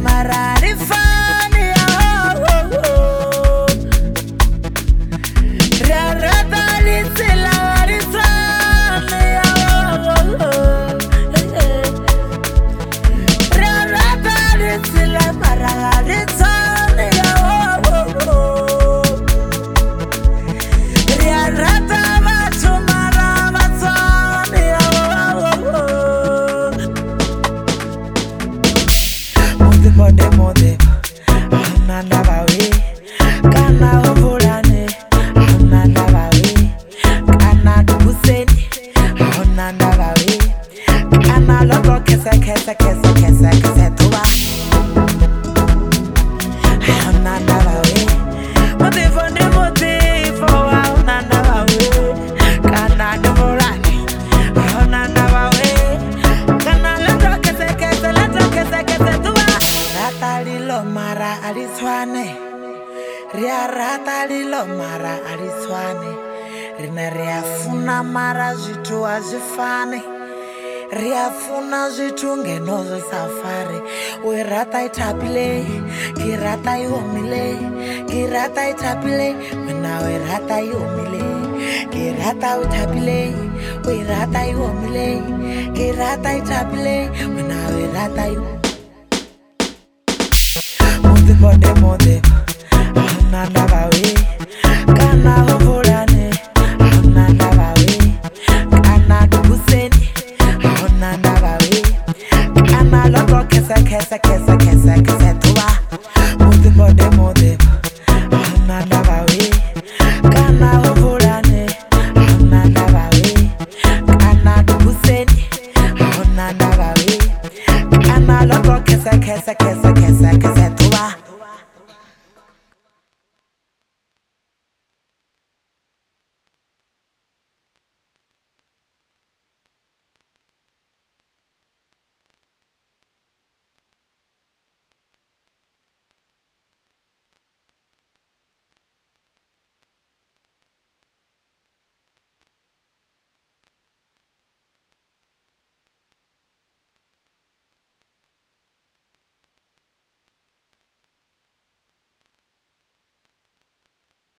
marari fani rarata litsila risani rarata litsila marari tsani rarata batho marama tsani mode ananda bawe kana ovulane ananda bawe kana dubuseni ananda bawe kana loto kese tuwa ananda bawe motivo ananda bawe kana dubulane ananda bawe kana loto kese tuwa Ratalilo mara aliswane ria ratalilo mara aliswane rina riafuna mara zitu azifane riafuna zitu ngenozo safari we rata itapile kirata yomile kirata itapile mena we rata yomile kirata utapile we rata yomile kirata itapile mena we rata yomile mode ananda bawe kana ovulane ananda bawe kana dubuseni ananda bawe kana loto kese tuwa mode ananda bawe kana ovulane ananda bawe kana dubuseni ananda bawe kana loto kese tuwa